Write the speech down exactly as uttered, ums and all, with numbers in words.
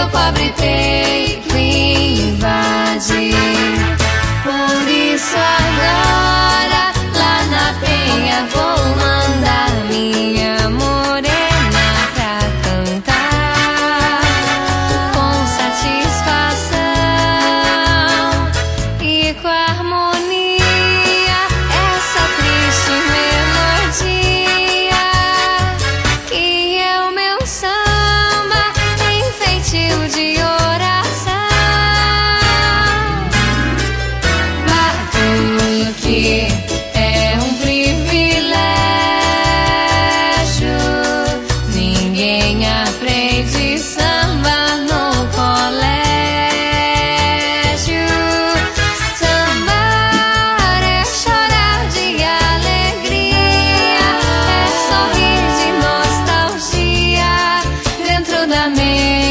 pobre peito invade. Por isso agora lá na penha vou mandar minha morena pra cantar com satisfação e com harmonia essa triste melodia que é o meu samba em feitio de oração. Batuque é um privilégio, ninguém aprende samba no colégio. Sambar é chorar de alegria, é sorrir de nostalgia dentro da mente.